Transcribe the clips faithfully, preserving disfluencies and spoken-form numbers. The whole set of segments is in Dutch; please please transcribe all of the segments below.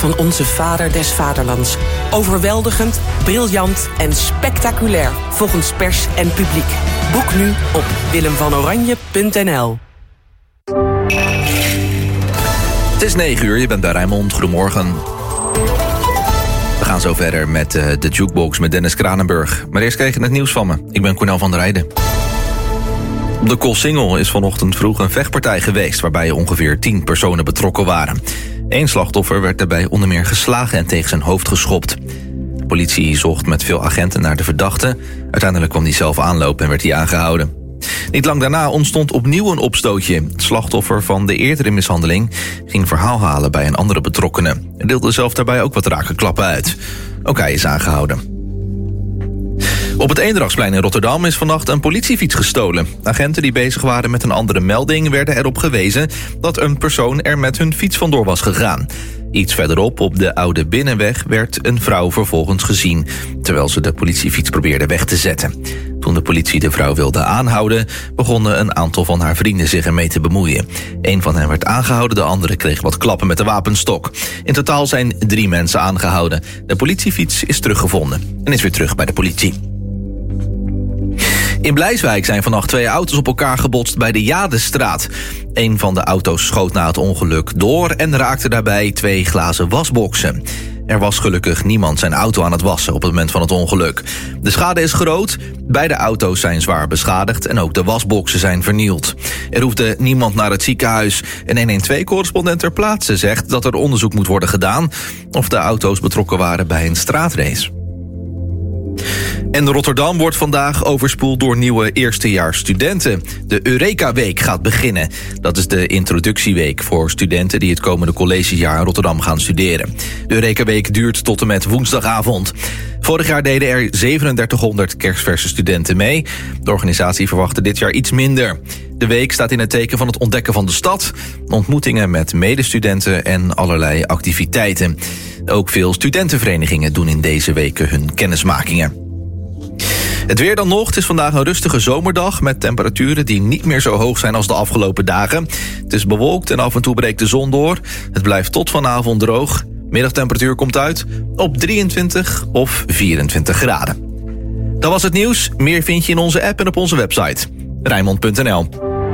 van onze vader des vaderlands. Overweldigend, briljant en spectaculair, volgens pers en publiek. Boek nu op willem van oranje punt n l. Het is negen uur, je bent bij Rijnmond. Goedemorgen. We gaan zo verder met uh, de Jukebox met Dennis Kranenburg. Maar eerst kreeg je het nieuws van me. Ik ben Cornel van der Rijden. Op de Koolsingel is vanochtend vroeg een vechtpartij geweest waarbij ongeveer tien personen betrokken waren. Eén slachtoffer werd daarbij onder meer geslagen en tegen zijn hoofd geschopt. De politie zocht met veel agenten naar de verdachte. Uiteindelijk kwam hij zelf aanlopen en werd hij aangehouden. Niet lang daarna ontstond opnieuw een opstootje. Het slachtoffer van de eerdere mishandeling ging verhaal halen bij een andere betrokkene. Hij deelde zelf daarbij ook wat rakenklappen uit. Ook hij is aangehouden. Op het Eendrachtsplein in Rotterdam is vannacht een politiefiets gestolen. Agenten die bezig waren met een andere melding werden erop gewezen dat een persoon er met hun fiets vandoor was gegaan. Iets verderop op de Oude Binnenweg werd een vrouw vervolgens gezien, terwijl ze de politiefiets probeerde weg te zetten. Toen de politie de vrouw wilde aanhouden, begonnen een aantal van haar vrienden zich ermee te bemoeien. Eén van hen werd aangehouden, de andere kreeg wat klappen met de wapenstok. In totaal zijn drie mensen aangehouden. De politiefiets is teruggevonden en is weer terug bij de politie. In Blijswijk zijn vannacht twee auto's op elkaar gebotst bij de Jadestraat. Een van de auto's schoot na het ongeluk door en raakte daarbij twee glazen wasboxen. Er was gelukkig niemand zijn auto aan het wassen op het moment van het ongeluk. De schade is groot, beide auto's zijn zwaar beschadigd en ook de wasboxen zijn vernield. Er hoefde niemand naar het ziekenhuis. Een honderdtwaalf-correspondent ter plaatse zegt dat er onderzoek moet worden gedaan of de auto's betrokken waren bij een straatrace. En Rotterdam wordt vandaag overspoeld door nieuwe eerstejaarsstudenten. De Eureka-week gaat beginnen. Dat is de introductieweek voor studenten die het komende collegejaar in Rotterdam gaan studeren. De Eureka-week duurt tot en met woensdagavond. Vorig jaar deden er zevenendertighonderd kerstverse studenten mee. De organisatie verwachtte dit jaar iets minder. De week staat in het teken van het ontdekken van de stad, ontmoetingen met medestudenten en allerlei activiteiten. Ook veel studentenverenigingen doen in deze weken hun kennismakingen. Het weer dan nog. Het is vandaag een rustige zomerdag met temperaturen die niet meer zo hoog zijn als de afgelopen dagen. Het is bewolkt en af en toe breekt de zon door. Het blijft tot vanavond droog. Middagtemperatuur komt uit op drieëntwintig of vierentwintig graden. Dat was het nieuws. Meer vind je in onze app en op onze website. Rijnmond punt n l.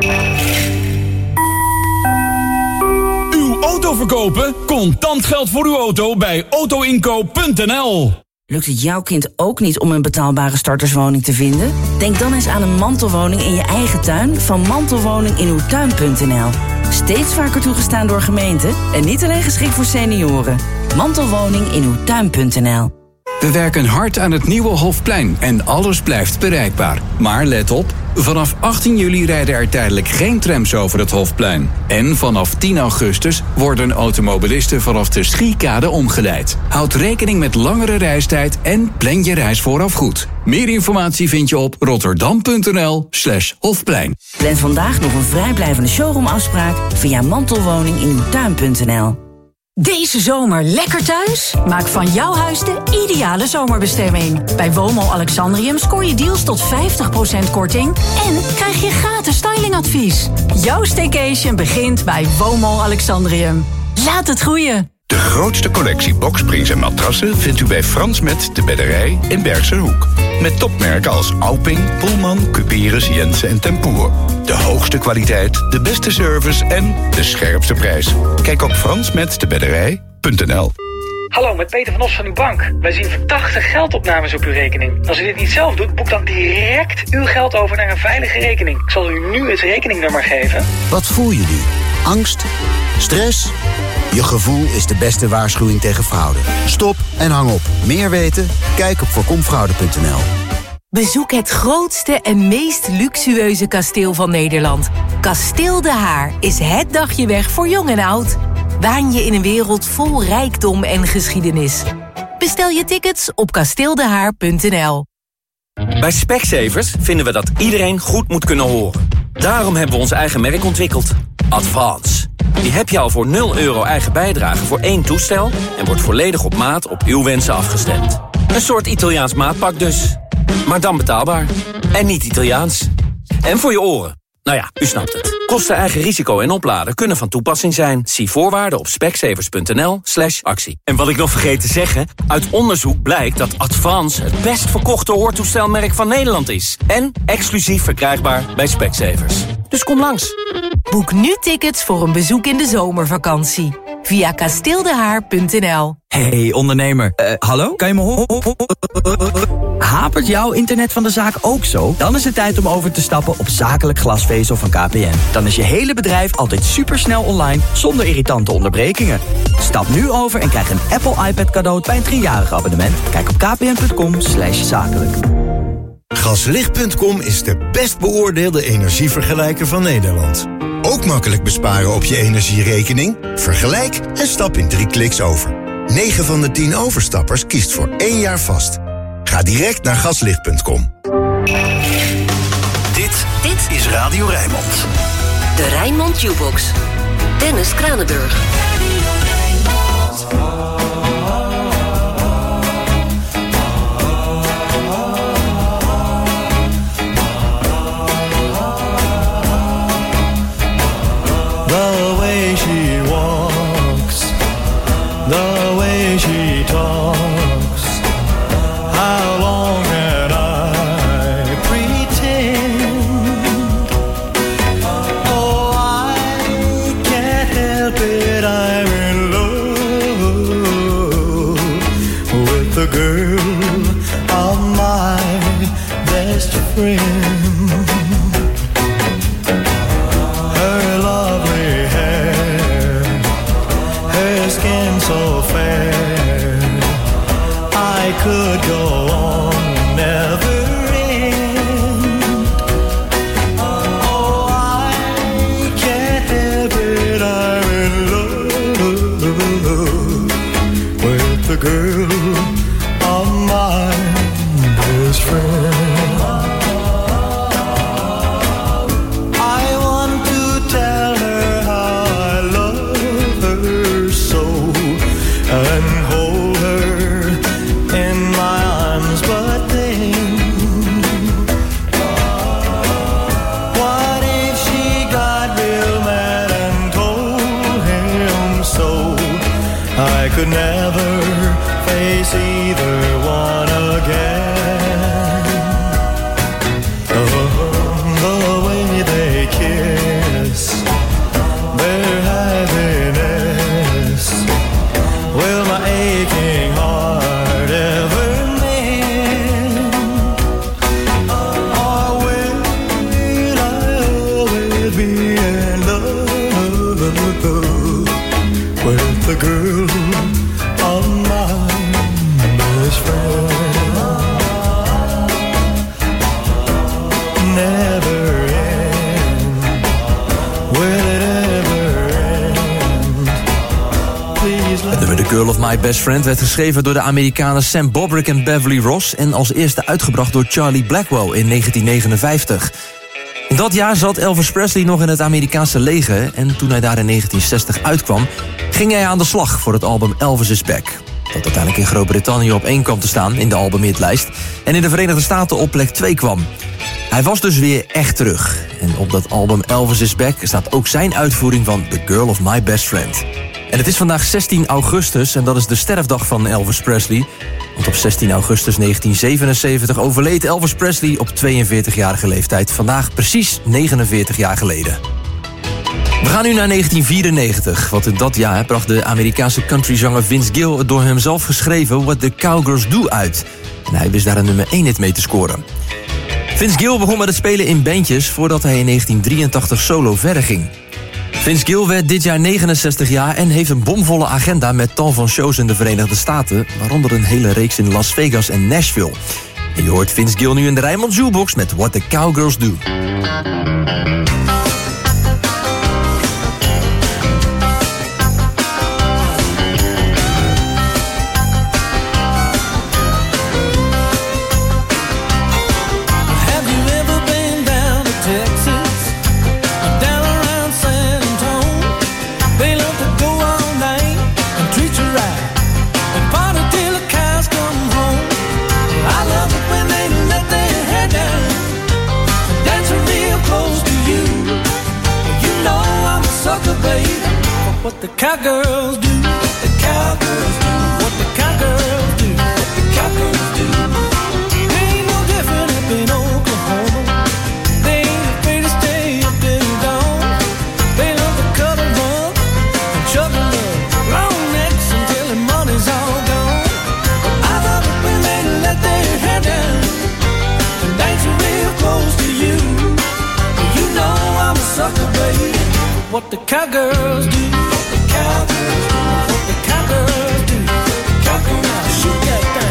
Uw auto verkopen? Contant geld voor uw auto bij auto inkoop punt n l. Lukt het jouw kind ook niet om een betaalbare starterswoning te vinden? Denk dan eens aan een mantelwoning in je eigen tuin van mantelwoning in uw tuin punt n l. Steeds vaker toegestaan door gemeenten en niet alleen geschikt voor senioren. Mantelwoning in uw tuin punt n l. We werken hard aan het nieuwe Hofplein en alles blijft bereikbaar. Maar let op, vanaf achttien juli rijden er tijdelijk geen trams over het Hofplein. En vanaf tien augustus worden automobilisten vanaf de Schiekade omgeleid. Houd rekening met langere reistijd en plan je reis vooraf goed. Meer informatie vind je op rotterdam punt n l slash Hofplein. Plan vandaag nog een vrijblijvende showroomafspraak via mantelwoning in uw tuin punt n l. Deze zomer lekker thuis? Maak van jouw huis de ideale zomerbestemming. Bij Woonmall Alexandrium scoor je deals tot vijftig procent korting en krijg je gratis stylingadvies. Jouw staycation begint bij Woonmall Alexandrium. Laat het groeien. De grootste collectie boksprings en matrassen vindt u bij Frans Met de Bedderij in Bergse Hoek. Met topmerken als Auping, Pullman, Cuperus, Jensen en Tempoer. De hoogste kwaliteit, de beste service en de scherpste prijs. Kijk op frans met de bedderij punt n l. Hallo, met Peter van Os van uw bank. Wij zien verdachte geldopnames op uw rekening. Als u dit niet zelf doet, boek dan direct uw geld over naar een veilige rekening. Ik zal u nu het rekeningnummer geven. Wat voel je nu? Angst? Stress? Je gevoel is de beste waarschuwing tegen fraude. Stop en hang op. Meer weten? Kijk op voorkom fraude punt n l. Bezoek het grootste en meest luxueuze kasteel van Nederland. Kasteel De Haar is het dagje weg voor jong en oud. Waan je in een wereld vol rijkdom en geschiedenis. Bestel je tickets op kasteel de haar punt n l. Bij Specsavers vinden we dat iedereen goed moet kunnen horen. Daarom hebben we ons eigen merk ontwikkeld. Advance. Die heb je al voor nul euro eigen bijdrage voor één toestel en wordt volledig op maat op uw wensen afgestemd. Een soort Italiaans maatpak dus. Maar dan betaalbaar. En niet Italiaans. En voor je oren. Nou ja, u snapt het. Kosten, eigen risico en opladen kunnen van toepassing zijn. Zie voorwaarden op specsavers.nl slash actie. En wat ik nog vergeet te zeggen, uit onderzoek blijkt dat Advance het best verkochte hoortoestelmerk van Nederland is. En exclusief verkrijgbaar bij Specsavers. Dus kom langs. Boek nu tickets voor een bezoek in de zomervakantie. Via kasteeldehaar punt n l. Hey ondernemer, uh, hallo? Kan je me horen? Hapert jouw internet van de zaak ook zo? Dan is het tijd om over te stappen op zakelijk glasvezel van K P N. Dan is je hele bedrijf altijd supersnel online, zonder irritante onderbrekingen. Stap nu over en krijg een Apple iPad cadeau bij een driejarig abonnement. Kijk op kpn.com slash zakelijk. Gaslicht punt com is de best beoordeelde energievergelijker van Nederland. Ook makkelijk besparen op je energierekening? Vergelijk en stap in drie kliks over. negen van de tien overstappers kiest voor één jaar vast. Ga direct naar gaslicht punt com. Dit, dit is Radio Rijnmond. De Rijnmond Jukebox. Dennis Kranenburg. The way she walks, the way she talks, how long can I pretend? Oh, I can't help it, I'm in love with the girl of my best friend. So fair, I could go on, never end. Oh, I can't help it, I'm in love with the girl of my best friend. I want to tell her how I love her so, and hold her in my arms, but then what if she got real mad and told him so? I could never face either one again. Oh, the way they kiss, their happiness, will my aching heart ever mend? Or will I always be in love with the girl of my best friend? Never end, will it ever end? Het nummer The Girl of My Best Friend werd geschreven door de Amerikanen Sam Bobrick en Beverly Ross en als eerste uitgebracht door Charlie Blackwell in negentien negenenvijftig. In dat jaar zat Elvis Presley nog in het Amerikaanse leger en toen hij daar in negentien zestig uitkwam, ging hij aan de slag voor het album Elvis is Back. Dat uiteindelijk in Groot-Brittannië op één kwam te staan in de albumhitlijst en in de Verenigde Staten op plek twee kwam. Hij was dus weer echt terug. En op dat album Elvis is Back staat ook zijn uitvoering van The Girl of My Best Friend. En het is vandaag zestien augustus en dat is de sterfdag van Elvis Presley. Want op zestien augustus negentien zevenenzeventig overleed Elvis Presley op tweeënveertigjarige leeftijd. Vandaag precies negenenveertig jaar geleden. We gaan nu naar negentien vierennegentig, want in dat jaar bracht de Amerikaanse countryzanger Vince Gill het door hemzelf geschreven What the Cowgirls Do uit. En hij wist daar een nummer één hit mee te scoren. Vince Gill begon met het spelen in bandjes voordat hij in negentien drieëntachtig solo verder ging. Vince Gill werd dit jaar negenenzestig jaar en heeft een bomvolle agenda met tal van shows in de Verenigde Staten, waaronder een hele reeks in Las Vegas en Nashville. En je hoort Vince Gill nu in de Rijnmond Jukebox met What the Cowgirls Do. When they let their hair down, dancing real close to you. cowgirls do. The cowgirls do. What the cowgirls do. What the cowgirls do. Ain't no different up in Oklahoma. They ain't afraid to stay up till dawn. They love the cuddle love and chuckle love. Long necks until the money's all gone. But I love it when they let their hair down and dance real close to you. You know I'm a sucker, baby. What the cowgirls do. What the cowgirls do. What the cowgirls do. Cowgirls, shoot that thing.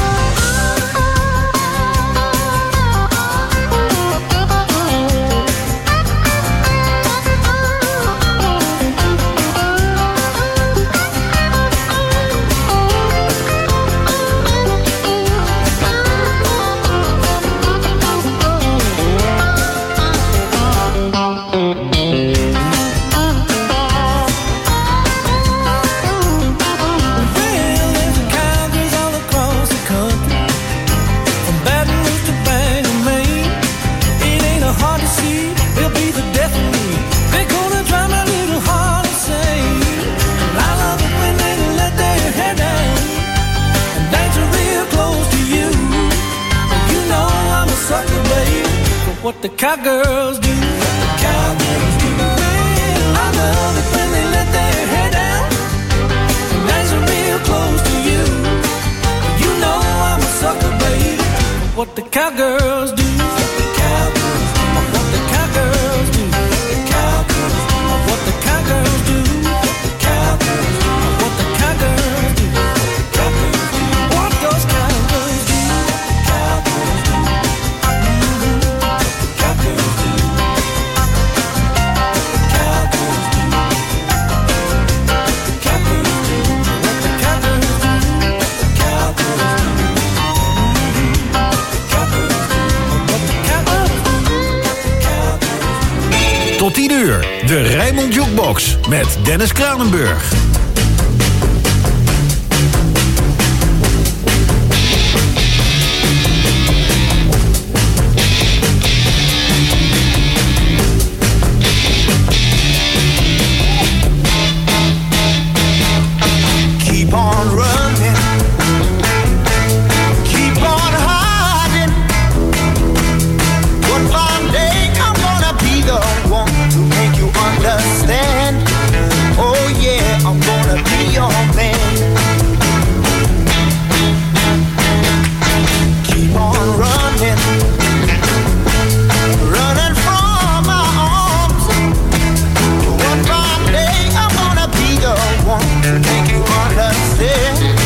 What the cowgirls do. What the cowgirls do. Well, I love it when they let their hair down and dance real close to you. You know I'm a sucker, baby. What the cowgirls do. What the cowgirls do. What the cowgirls do. The cowgirls do. What the cowgirls do. The cowgirls do. What the cowgirls do. The cowgirls do. What those cowgirls do. The cowgirls do. Tot tien uur, de Rijnmond Jukebox met Dennis Kranenburg. Keep on running. Keep on hiding. One fine day I'm gonna be the one to make you understand. Oh yeah, I'm gonna be your man. Keep on running. Running from my arms. One fine day I'm gonna be the one to make you understand.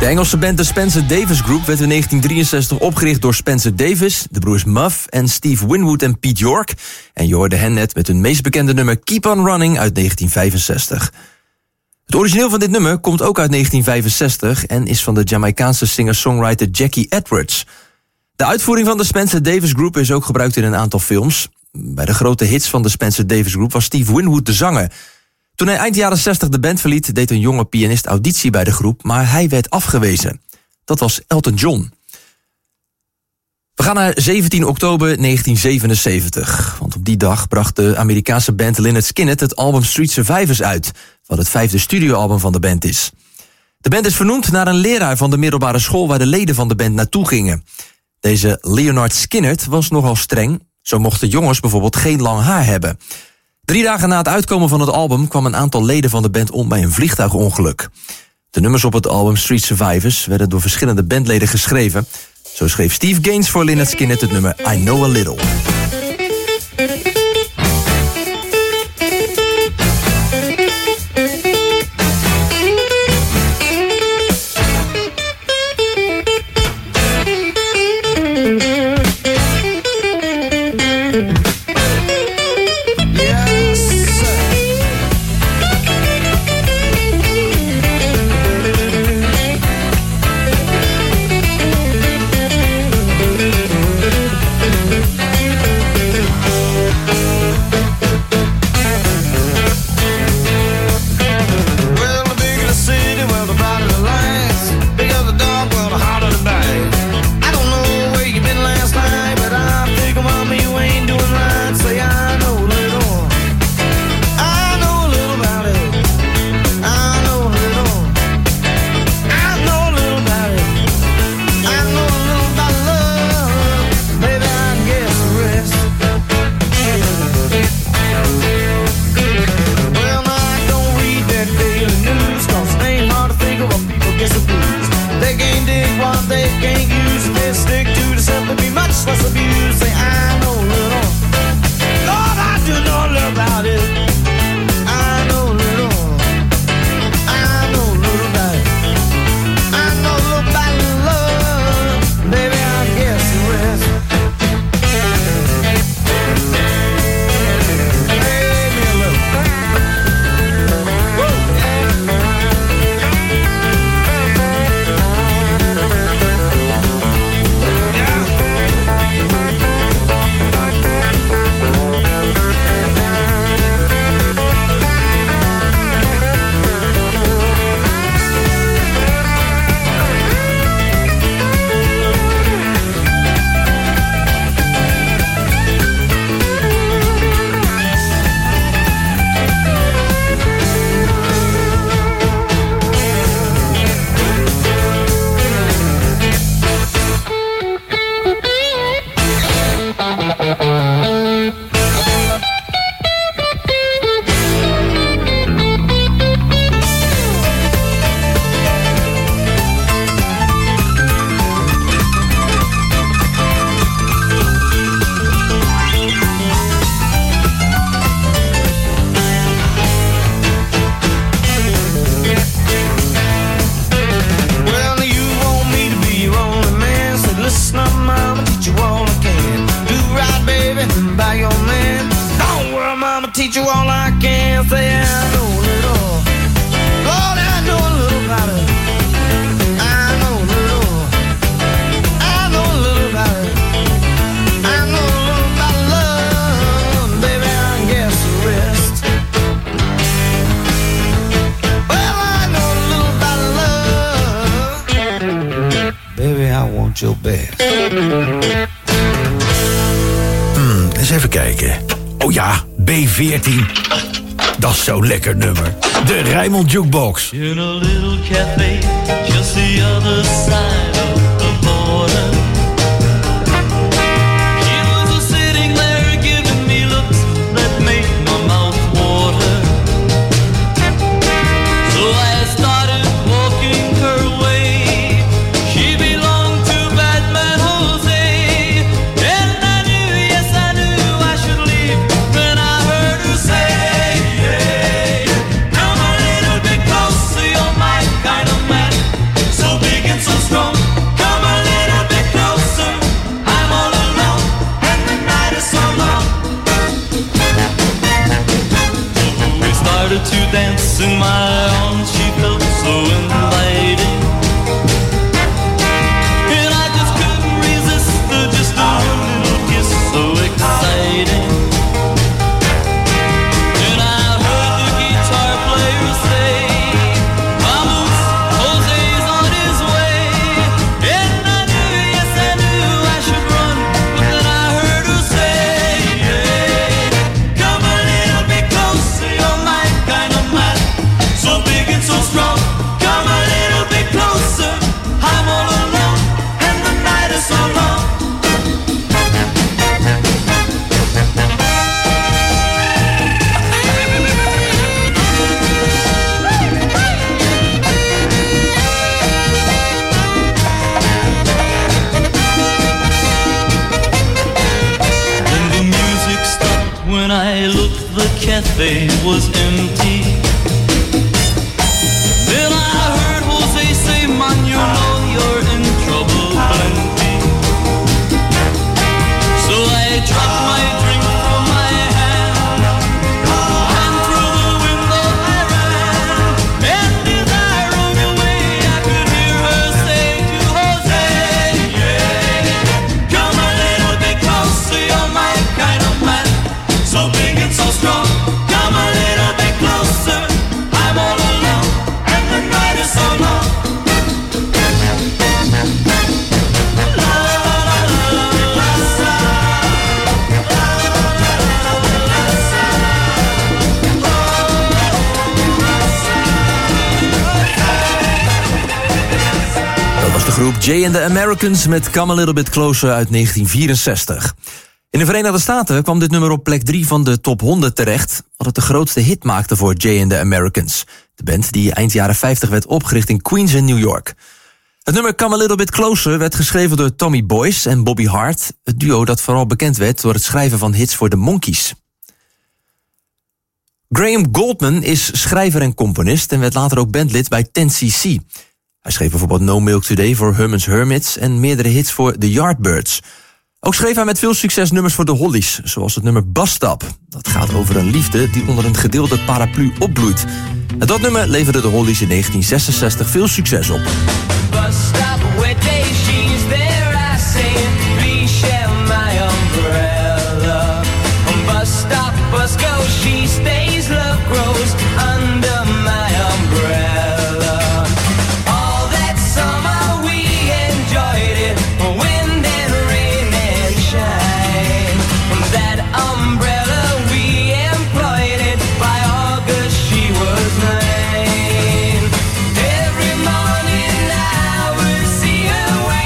De Engelse band de Spencer Davis Group werd in negentien drieënzestig opgericht door Spencer Davis, de broers Muff en Steve Winwood en Pete York. En je hoorde hen net met hun meest bekende nummer Keep On Running uit negentien vijfenzestig. Het origineel van dit nummer komt ook uit negentien vijfenzestig en is van de Jamaicaanse singer-songwriter Jackie Edwards. De uitvoering van de Spencer Davis Group is ook gebruikt in een aantal films. Bij de grote hits van de Spencer Davis Group was Steve Winwood de zanger. Toen hij eind jaren zestig de band verliet, deed een jonge pianist auditie bij de groep, maar hij werd afgewezen. Dat was Elton John. We gaan naar zeventien oktober negentien zevenenzeventig. Want op die dag bracht de Amerikaanse band Lynyrd Skynyrd het album Street Survivors uit, wat het vijfde studioalbum van de band is. De band is vernoemd naar een leraar van de middelbare school waar de leden van de band naartoe gingen. Deze Leonard Skynyrd was nogal streng. Zo mochten jongens bijvoorbeeld geen lang haar hebben. Drie dagen na het uitkomen van het album kwam een aantal leden van de band om bij een vliegtuigongeluk. De nummers op het album Street Survivors werden door verschillende bandleden geschreven. Zo schreef Steve Gaines voor Lynyrd Skynyrd het nummer I Know A Little. Hmm, eens even kijken. Oh ja, B veertien. Dat is zo'n lekker nummer. De Rijnmond Jukebox. In a little cafe, just the other side of the border. She was a sitting there giving me looks that made my mouth water. So I started walking her way. She belonged to Batman Jose. And I knew, yes I knew I should leave when I heard her say, hey, come a little bit closer, you're my kind of man. So big dance in my arms, she felt so inviting. And I just couldn't resist her, just a little kiss so exciting. And I heard the guitar player say, vamos, Jose's on his way. And I knew, yes I knew I should run, but then I heard her say, hey, come a little bit closer, you're my kind of man, so big and so strong. Come a little bit closer, I'm all alone, and the night is so long. Then the music stopped when I looked, the cafe was empty. Then I heard Jose say, man, you know you're in trouble plenty. So I dropped my drink from my hand, and through the window I ran. And as I rode away, I could hear her say to Jose, yeah, come a little bit closer, you're my kind of man, so big and so strong. Come a little bit closer, I'm all alone, and the night is so long. Dat was de groep Jay and the Americans met Come a Little Bit Closer uit negentien vierenzestig. In de Verenigde Staten kwam dit nummer op plek drie van de top honderd terecht, wat het de grootste hit maakte voor Jay and the Americans. De band die eind jaren vijftig werd opgericht in Queens in New York. Het nummer Come a Little Bit Closer werd geschreven door Tommy Boyce en Bobby Hart, het duo dat vooral bekend werd door het schrijven van hits voor de Monkees. Graham Goldman is schrijver en componist en werd later ook bandlid bij ten cc. Hij schreef bijvoorbeeld No Milk Today voor Herman's Hermits en meerdere hits voor The Yardbirds. Ook schreef hij met veel succes nummers voor de Hollies, zoals het nummer Bus Stop. Dat gaat over een liefde die onder een gedeelde paraplu opbloeit. En dat nummer leverde de Hollies in negentien zesenzestig veel succes op. Bus stop, where day she's there, I say, please share my umbrella. Bus stop, bus go, she stays, love grows under my umbrella. All that summer we enjoyed it, wind and rain and shine. That umbrella we employed it, by August she was mine. Every morning I would see her wave.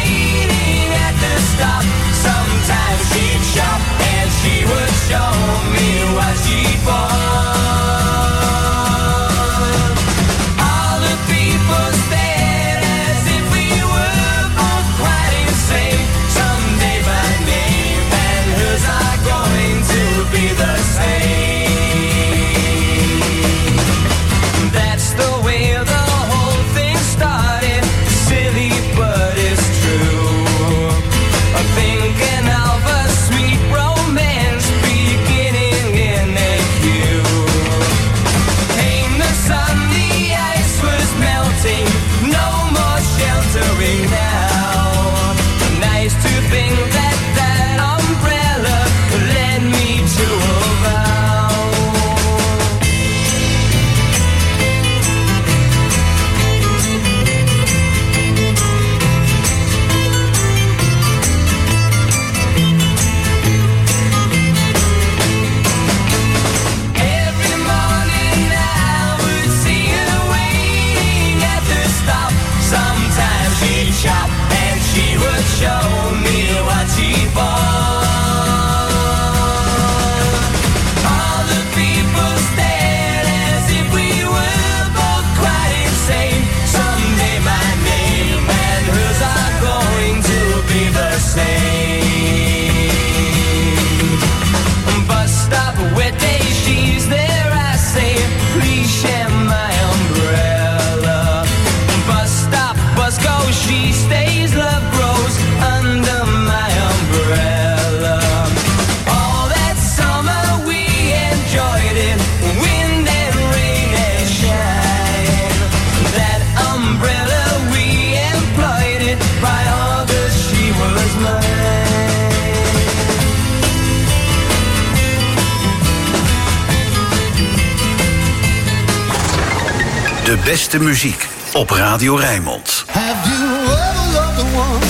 De beste muziek op Radio Rijnmond. Have you ever loved the one?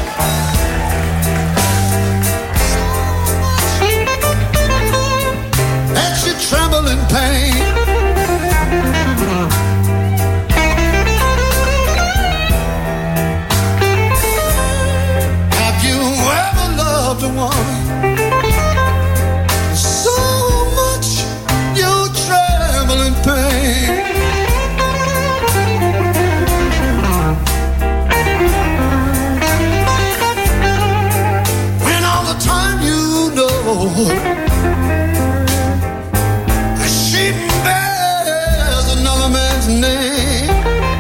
That you tremble in pain. Have you ever loved the one? So much you tremble in pain. She bears another man's name.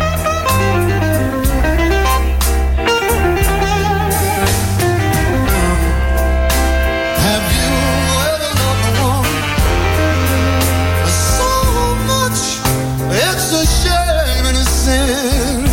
Have you ever loved one so much it's a shame and a sin?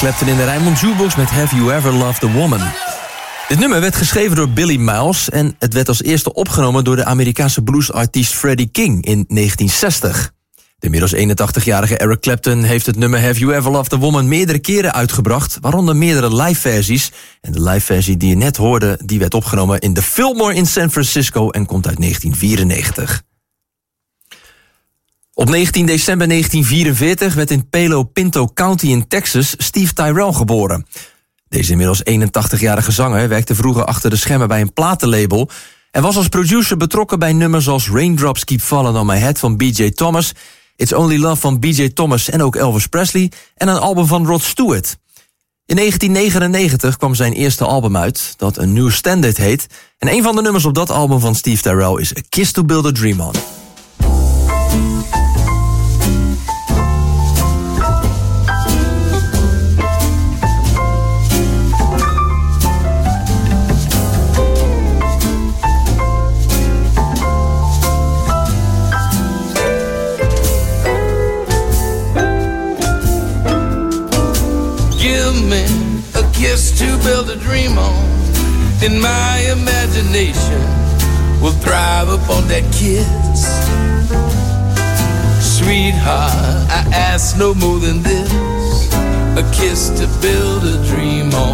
Clapton in de Rijnmond Jukebox met Have You Ever Loved a Woman. Dit nummer werd geschreven door Billy Miles en het werd als eerste opgenomen door de Amerikaanse bluesartiest Freddie King in negentien zestig. De inmiddels eenentachtigjarige Eric Clapton heeft het nummer Have You Ever Loved a Woman meerdere keren uitgebracht, waaronder meerdere live-versies. En de live-versie die je net hoorde, die werd opgenomen in de Fillmore in San Francisco en komt uit negentien vierennegentig. Op negentien december negentien vierenveertig werd in Palo Pinto County in Texas Steve Tyrell geboren. Deze inmiddels eenentachtigjarige zanger werkte vroeger achter de schermen bij een platenlabel en was als producer betrokken bij nummers als Raindrops Keep Falling on My Head van B J Thomas, It's Only Love van B J Thomas en ook Elvis Presley en een album van Rod Stewart. In negentien negenennegentig kwam zijn eerste album uit, dat een New Standard heet, en een van de nummers op dat album van Steve Tyrell is A Kiss to Build a Dream On. A kiss to build a dream on. In my imagination will thrive upon that kiss. Sweetheart, I ask no more than this. A kiss to build a dream on.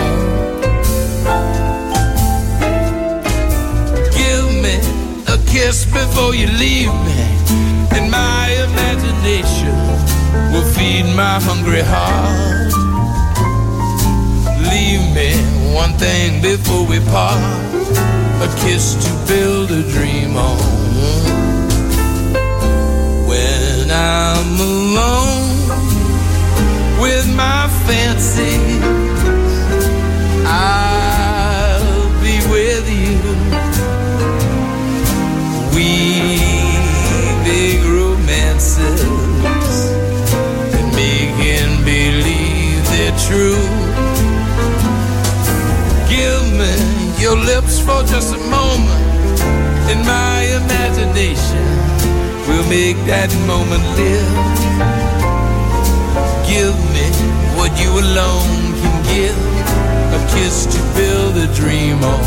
Give me a kiss before you leave me. And my imagination will feed my hungry heart. Leave me one thing before we part. A kiss to build a dream on. When I'm alone with my fancy, I'll be with you. Weaving romances and making believe they're true. Give me your lips for just a moment. In my imagination, we'll make that moment live. Give me what you alone can give. A kiss to build a dream on.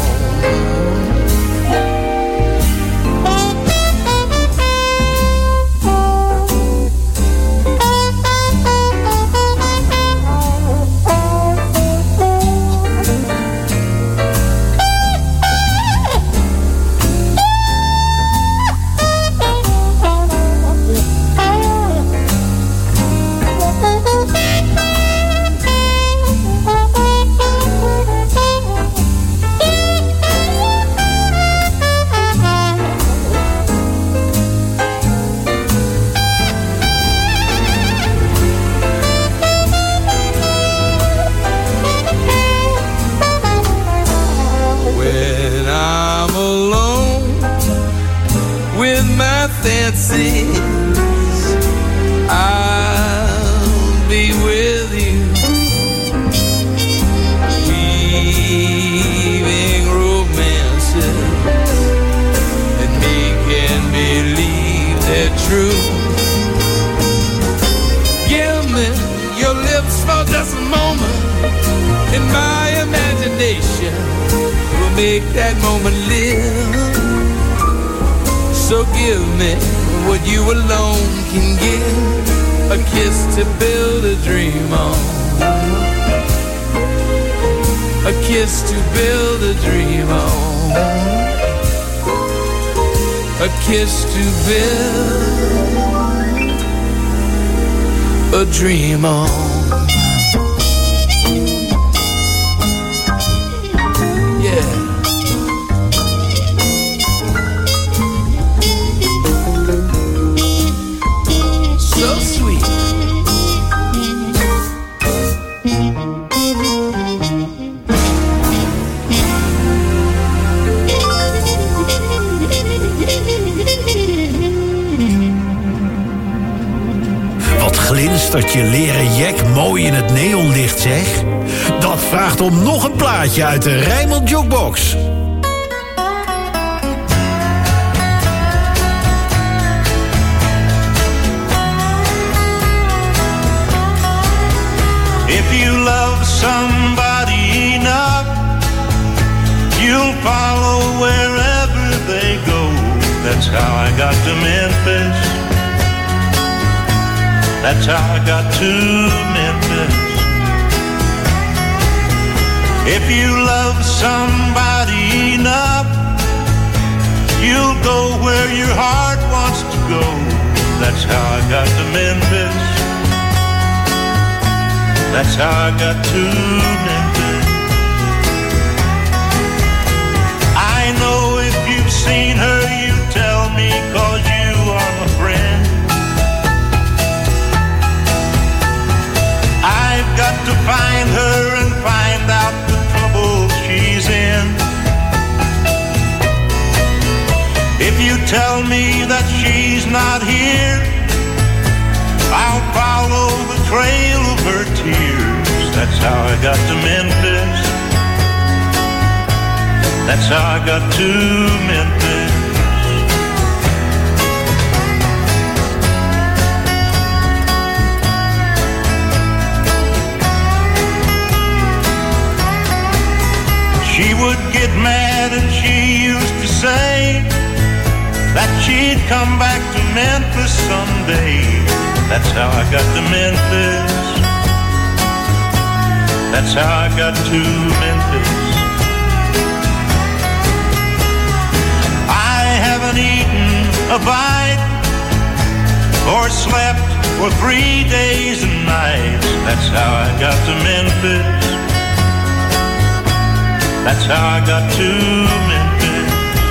I'll be with you. Weaving romances and making believe they're true. Give me your lips for just a moment. In my imagination, we'll make that moment live. So give me what you alone can give. A kiss to build a dream on. A kiss to build a dream on. A kiss to build a dream on. Glinstert je leren jack mooi in het neonlicht, zeg? Dat vraagt om nog een plaatje uit de Rijnmond Jukebox. If you love somebody enough, you'll follow wherever they go. That's how I got to Memphis. That's how I got to Memphis. If you love somebody enough, you'll go where your heart wants to go. That's how I got to Memphis. That's how I got to Memphis. I know if you've seen her, you tell me, 'cause you are my friend. I've got to find her and find out the trouble she's in. If you tell me that she's not here, I'll follow the trail of her tears. That's how I got to Memphis. That's how I got to Memphis. She would get mad and she used to say that she'd come back to Memphis someday. That's how I got to Memphis. That's how I got to Memphis. I haven't eaten a bite or slept for three days and nights. That's how I got to Memphis. That's how I got to Memphis.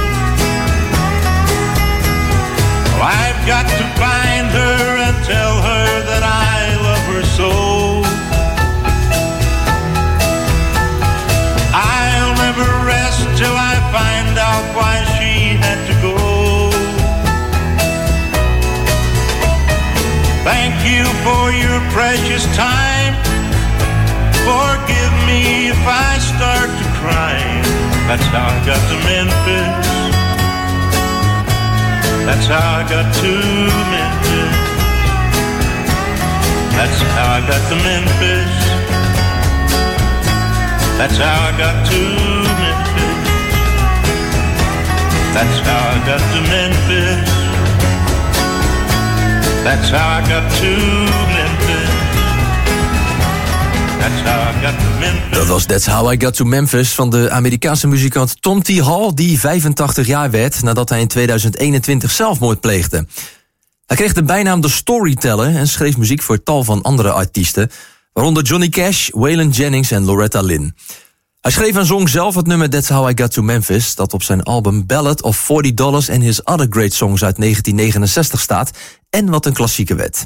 Well, I've got to find her and tell her that I love her so. I'll never rest till I find out why she had to go. Thank you for your precious time. Forgive me if I start to cry. That's how I got to Memphis. That's how I got to Memphis. That's how I got to Memphis. That's how I got to Memphis. That's how I got to Memphis. That's how I got to Memphis. Dat was That's How I Got to Memphis van de Amerikaanse muzikant Tom T. Hall, die vijfentachtig jaar werd nadat hij in tweeduizend eenentwintig zelfmoord pleegde. Hij kreeg de bijnaam de Storyteller en schreef muziek voor tal van andere artiesten, waaronder Johnny Cash, Waylon Jennings en Loretta Lynn. Hij schreef en zong zelf het nummer That's How I Got to Memphis, dat op zijn album Ballad of forty dollars and His Other Great Songs uit negentien negenenzestig staat en wat een klassieker werd.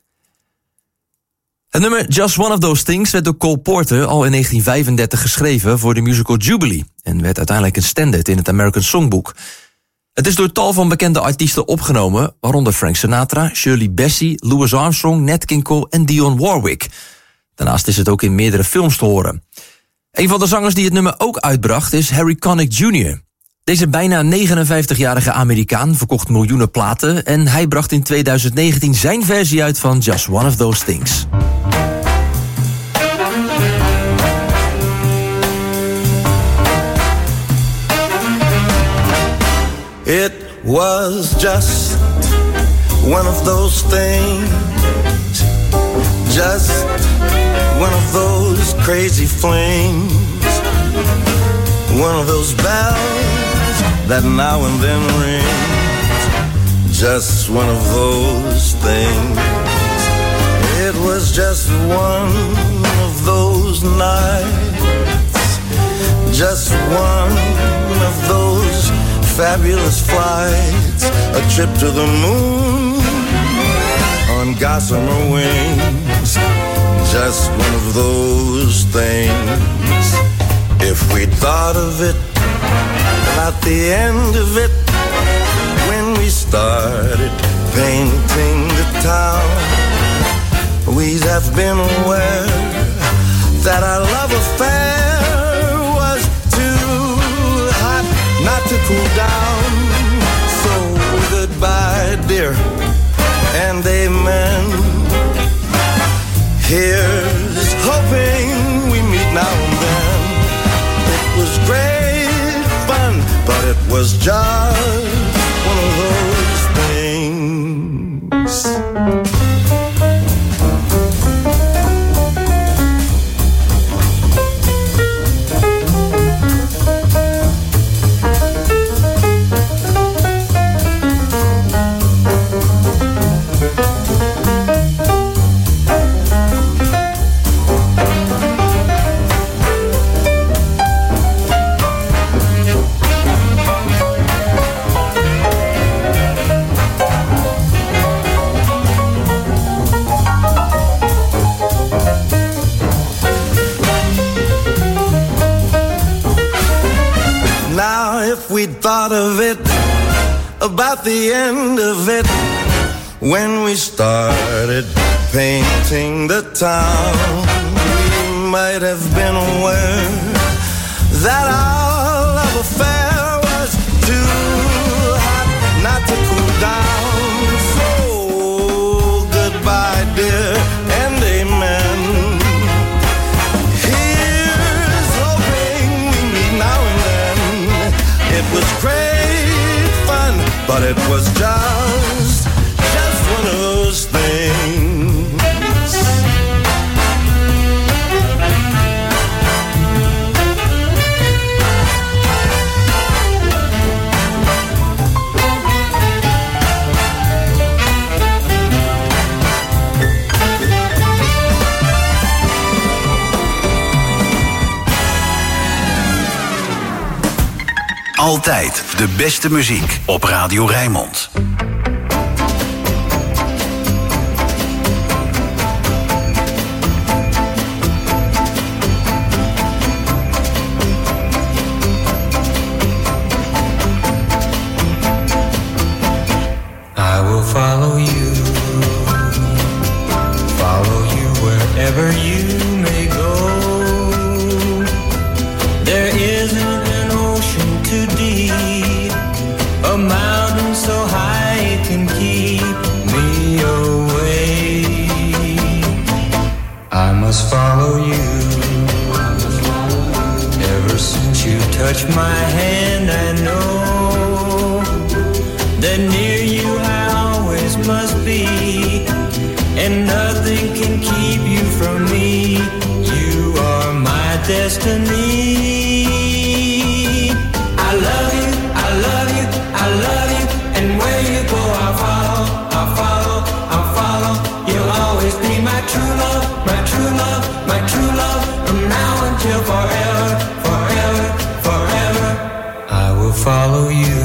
Het nummer Just One of Those Things werd door Cole Porter al in negentien vijfendertig geschreven voor de musical Jubilee en werd uiteindelijk een standaard in het American Songbook. Het is door tal van bekende artiesten opgenomen, waaronder Frank Sinatra, Shirley Bassey, Louis Armstrong, Nat King Cole en Dionne Warwick. Daarnaast is het ook in meerdere films te horen. Een van de zangers die het nummer ook uitbracht is Harry Connick junior Deze bijna negenenvijftigjarige Amerikaan verkocht miljoenen platen en hij bracht in tweeduizend negentien zijn versie uit van Just One of Those Things. It was just one of those things, just one of those crazy flings, one of those bells that now and then rings, just one of those things. It was just one of those nights, just one of those fabulous flights, a trip to the moon on gossamer wings, just one of those things. If we thought of it at the end of it, when we started painting the town, we'd have been aware that our love affair was too hot not to cool down. So goodbye, dear, and amen. Here's hoping we if we'd thought of it, about the end of it, when we started painting the town. We might have been aware that our love affair was too hot not to cool down. So goodbye, dear, and amen. Here's hoping we meet now and then. It was great fun, but it was just, just one of those things. Altijd de beste muziek op Radio Rijnmond. I will follow you, follow you wherever you may go. There isn't an ocean too deep, a mountain so high it can keep me away. I must follow you. Ever since you touched my hand, I know that near you I always must be, and nothing can keep you from me. You are my destiny. I love you, I love you, I love you, and where you go I'll follow, I'll follow, I'll follow. You'll always be my true love, my true love, my true love, from now until forever, forever, forever. I will follow you,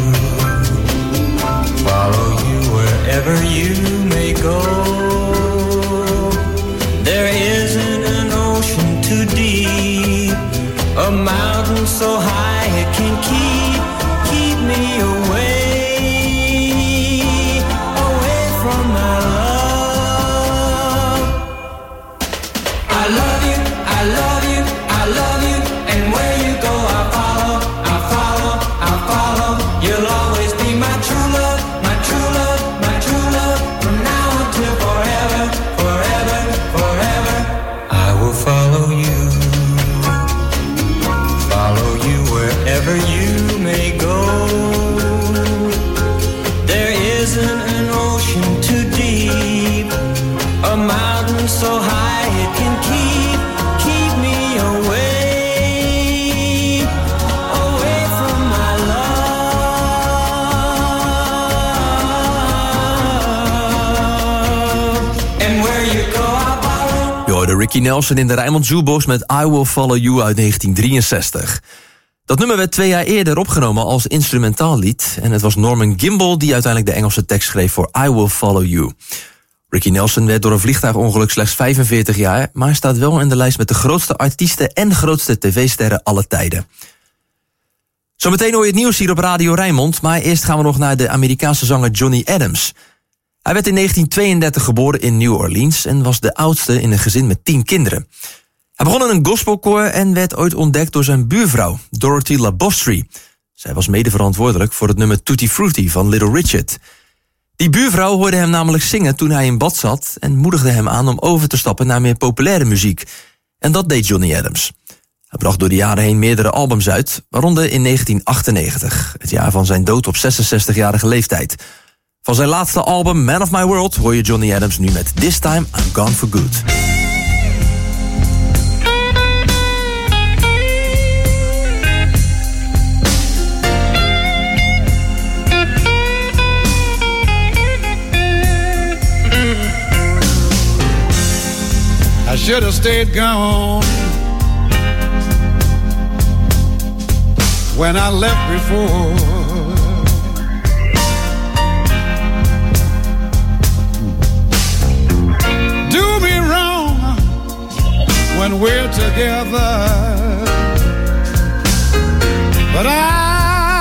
follow you wherever you may go. There isn't an ocean too deep, a mountain so high it can keep, keep me away, away from my love. I love you, I love you, I love you, and where you go I'll follow, I'll follow, I'll follow. You'll always be my true love, my true love, my true love, from now until forever, forever, forever. I will follow you, follow you wherever you may go. There isn't an ocean too deep, a mountain so high it can keep, keep me away, away from my love. And where you go I'll follow. Je hoorde Ricky Nelson in de Rijnmond Jukebox met I Will Follow You uit negentien drieënzestig. Dat nummer werd twee jaar eerder opgenomen als instrumentaal lied, en het was Norman Gimbel die uiteindelijk de Engelse tekst schreef voor I Will Follow You. Ricky Nelson werd door een vliegtuigongeluk slechts vijfenveertig jaar, maar hij staat wel in de lijst met de grootste artiesten en grootste tv-sterren aller tijden. Zometeen hoor je het nieuws hier op Radio Rijnmond, maar eerst gaan we nog naar de Amerikaanse zanger Johnny Adams. Hij werd in negentien tweeëndertig geboren in New Orleans en was de oudste in een gezin met tien kinderen. Hij begon in een gospelkoor en werd ooit ontdekt door zijn buurvrouw, Dorothy LaBostrie. Zij was medeverantwoordelijk voor het nummer Tutti Frutti van Little Richard. Die buurvrouw hoorde hem namelijk zingen toen hij in bad zat en moedigde hem aan om over te stappen naar meer populaire muziek. En dat deed Johnny Adams. Hij bracht door de jaren heen meerdere albums uit, waaronder in negentien achtennegentig, het jaar van zijn dood op zesenzestigjarige leeftijd. Van zijn laatste album Man of My World hoor je Johnny Adams nu met This Time I'm Gone For Good. I should have stayed gone when I left before. Do me wrong when we're together, but I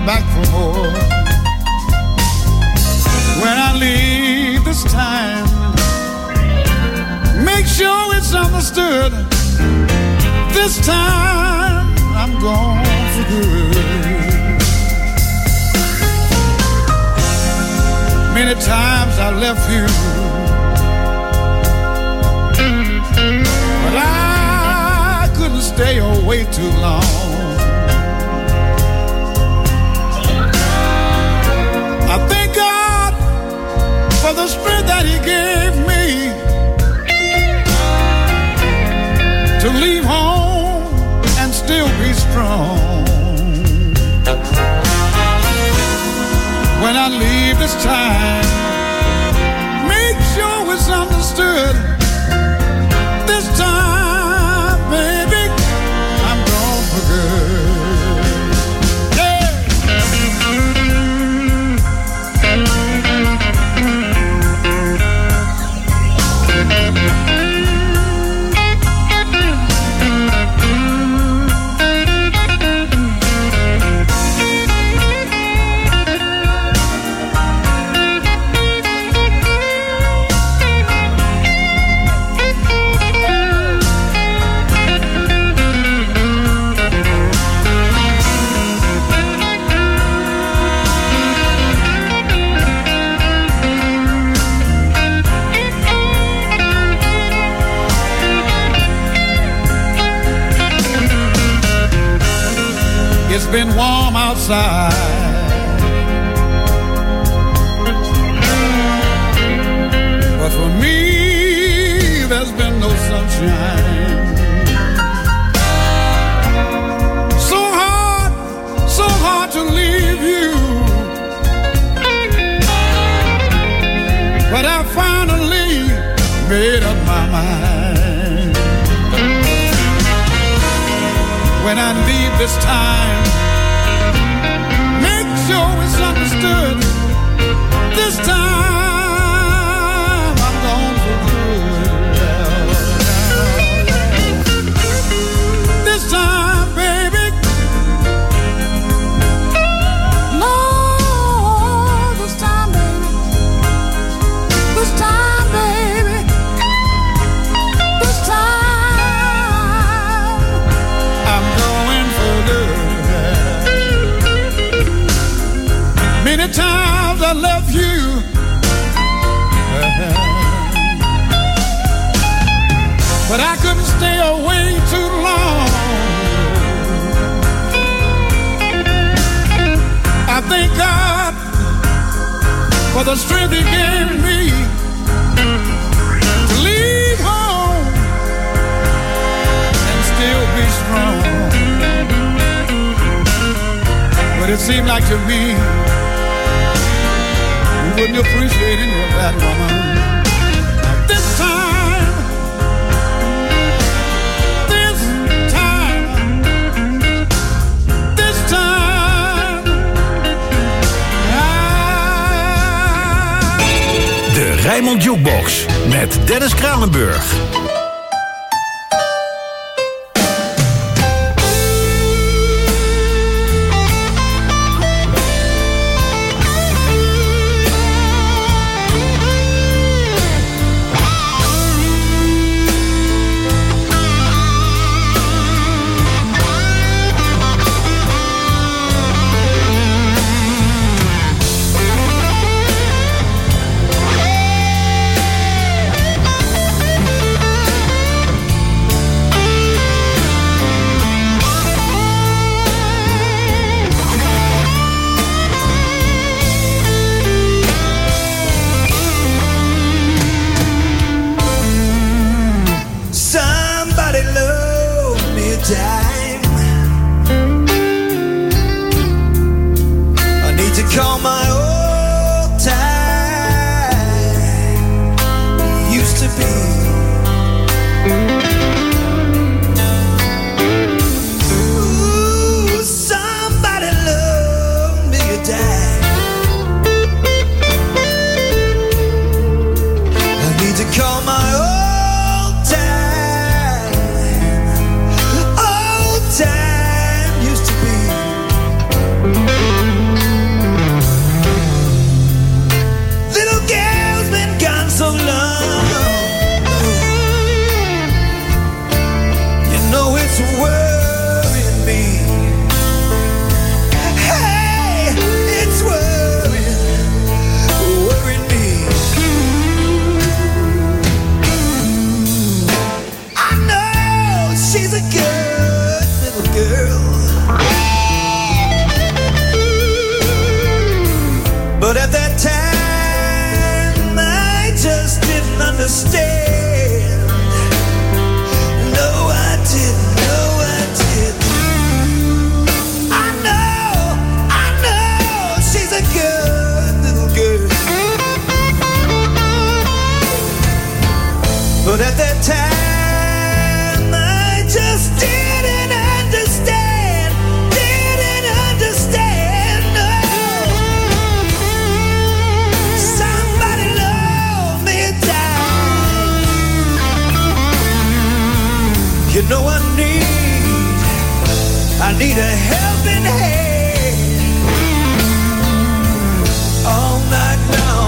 back for more. When I leave this time, make sure it's understood. This time I'm gone for good. Many times I left you, but I couldn't stay away too long. I thank God for the strength that He gave me to leave home and still be strong. When I leave this time, make sure it's understood. This time, baby, I'm gone for good. It's been warm outside, but for me there's been no sunshine. So hard, so hard to leave you, but I finally made up my mind. When I leave this time, make sure it's understood. This time I'm gone for good. This time, baby, Lord, this time, baby, this time, baby, this time I'm going for good. Many times I love you, but I couldn't stay away too long. I thank God for the strength He gave me to leave home and still be strong. But it seemed like to me you wouldn't appreciate any of that, woman. Now this time, this time, this time, I... De Rijnmond Jukebox met Dennis Kranenburg. Call my old time used to be. Ooh, somebody love me a dime. I need to call my old time. Old time used to be. You know I need, I need a helping hand all night long.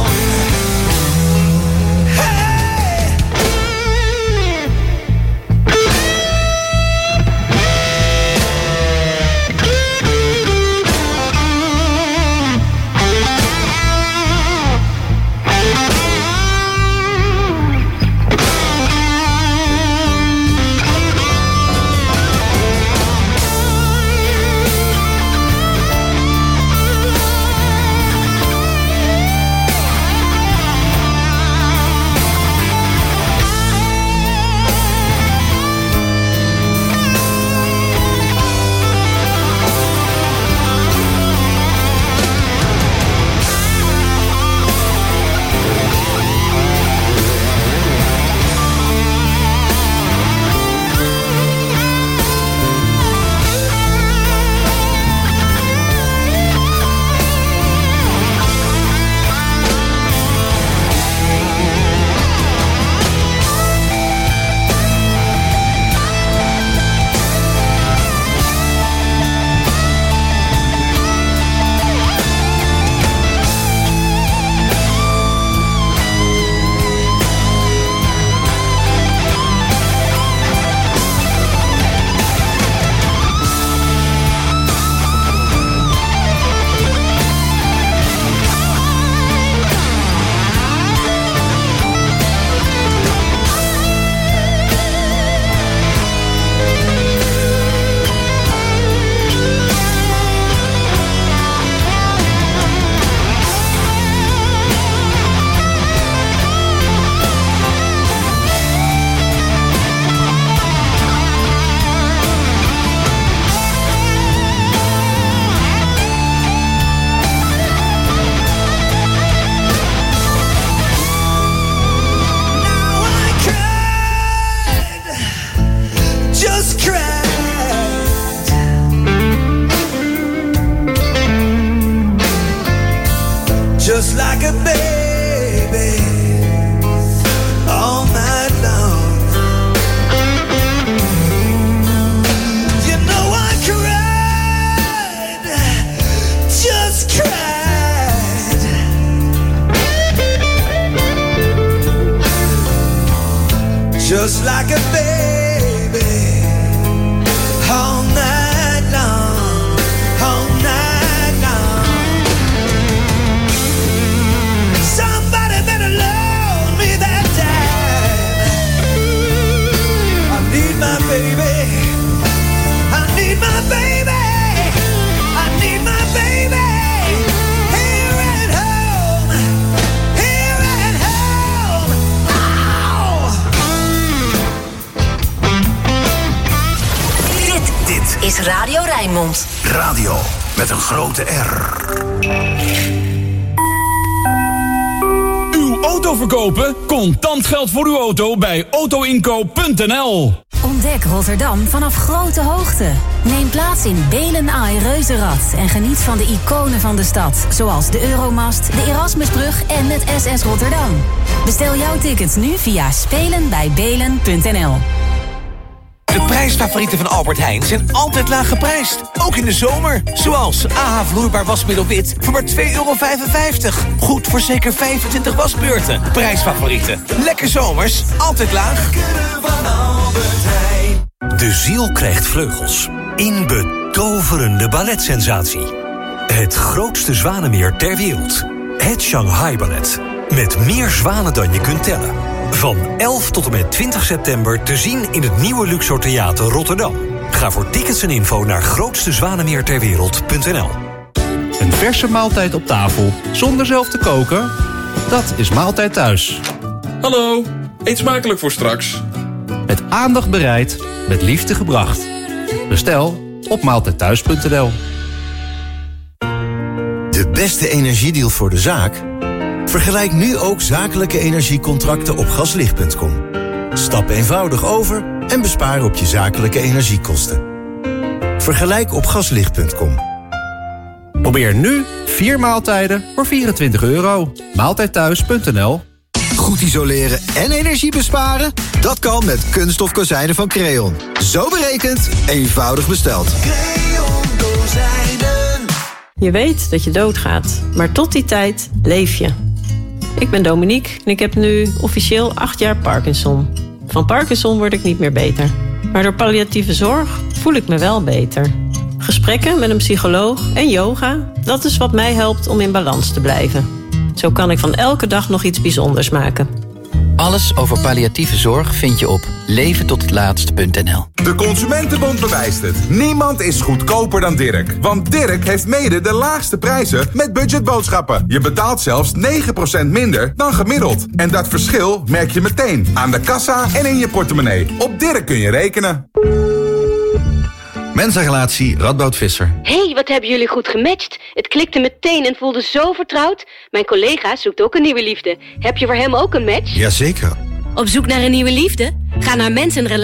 Just like a baby all night long. You know I cried, just cried. Just like a baby all night long, all night long. Somebody better loan me that time. I need my baby. I need my baby. I need my baby. Here at home. Here at home. Ow! Dit, dit is Radio Rijnmond. Radio met een grote R. Auto verkopen? Contant geld voor uw auto bij auto inkoop punt n l. Ontdek Rotterdam vanaf grote hoogte. Neem plaats in Belen Eye Reuzenrad en geniet van de iconen van de stad. Zoals de Euromast, de Erasmusbrug en het S S Rotterdam. Bestel jouw tickets nu via spelen bij belen punt n l. De prijsfavorieten van Albert Heijn zijn altijd laag geprijsd. Ook in de zomer. Zoals A H vloeibaar wasmiddel wit voor maar twee euro vijfenvijftig. Goed voor zeker vijfentwintig wasbeurten. Prijsfavorieten. Lekker zomers. Altijd laag. De ziel krijgt vleugels. In betoverende balletsensatie. Het grootste zwanenmeer ter wereld. Het Shanghai Ballet. Met meer zwanen dan je kunt tellen. Van elf tot en met twintig september te zien in het nieuwe Luxor Theater Rotterdam. Ga voor tickets en info naar grootste zwanenmeer ter wereld punt n l. Een verse maaltijd op tafel zonder zelf te koken? Dat is Maaltijd Thuis. Hallo, eet smakelijk voor straks. Met aandacht bereid, met liefde gebracht. Bestel op maaltijd thuis punt n l. De beste energiedeal voor de zaak? Vergelijk nu ook zakelijke energiecontracten op gaslicht punt com. Stap eenvoudig over en bespaar op je zakelijke energiekosten. Vergelijk op gaslicht punt com. Probeer nu vier maaltijden voor vierentwintig euro. maaltijd thuis punt n l. Goed isoleren en energie besparen? Dat kan met kunststof kozijnen van Creon. Zo berekend, eenvoudig besteld. Creon kozijnen. Je weet dat je doodgaat, maar tot die tijd leef je. Ik ben Dominique en ik heb nu officieel acht jaar Parkinson. Van Parkinson word ik niet meer beter. Maar door palliatieve zorg voel ik me wel beter. Gesprekken met een psycholoog en yoga, dat is wat mij helpt om in balans te blijven. Zo kan ik van elke dag nog iets bijzonders maken. Alles over palliatieve zorg vind je op leven tot het laatst punt n l. De Consumentenbond bewijst het. Niemand is goedkoper dan Dirk. Want Dirk heeft mede de laagste prijzen met budgetboodschappen. Je betaalt zelfs negen procent minder dan gemiddeld. En dat verschil merk je meteen aan de kassa en in je portemonnee. Op Dirk kun je rekenen. Mensenrelatie Radboud Visser. Hé, hey, wat hebben jullie goed gematcht. Het klikte meteen en voelde zo vertrouwd. Mijn collega zoekt ook een nieuwe liefde. Heb je voor hem ook een match? Jazeker. Op zoek naar een nieuwe liefde? Ga naar Mensenrelatie.